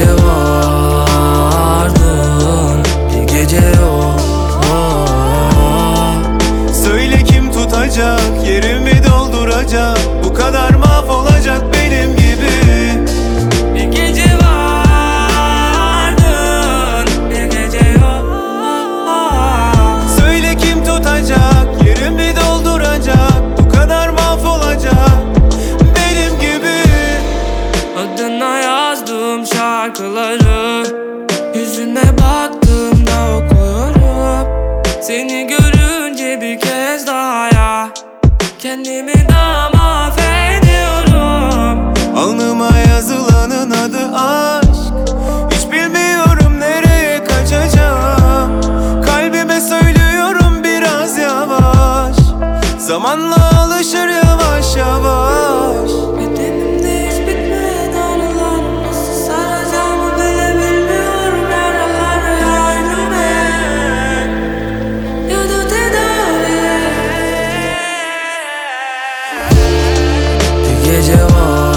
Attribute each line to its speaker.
Speaker 1: gece vardın, bir gece yok.
Speaker 2: Söyle kim tutacak, yerimi dolduracak, bu kadar mahvolacak benim gibi.
Speaker 1: Bir gece vardın, bir gece yok.
Speaker 2: Söyle kim tutacak, yerimi dolduracak, bu kadar mahvolacak benim gibi.
Speaker 1: Adına yazdım şarkıları, yüzüne baktığımda okuyorum. Seni görünce bir kez daha ya, kendimi daha mahvediyorum.
Speaker 2: Alnıma yazılanın adı aşk, hiç bilmiyorum nereye kaçacağım. Kalbime söylüyorum biraz yavaş, zamanla alışır yavaş yavaş.
Speaker 1: Bedenimde hiç bitmeyen anılar, nasıl saracağımı bile bilmiyorum. Yaralar ayrı ya da tedavi. Bir gece var.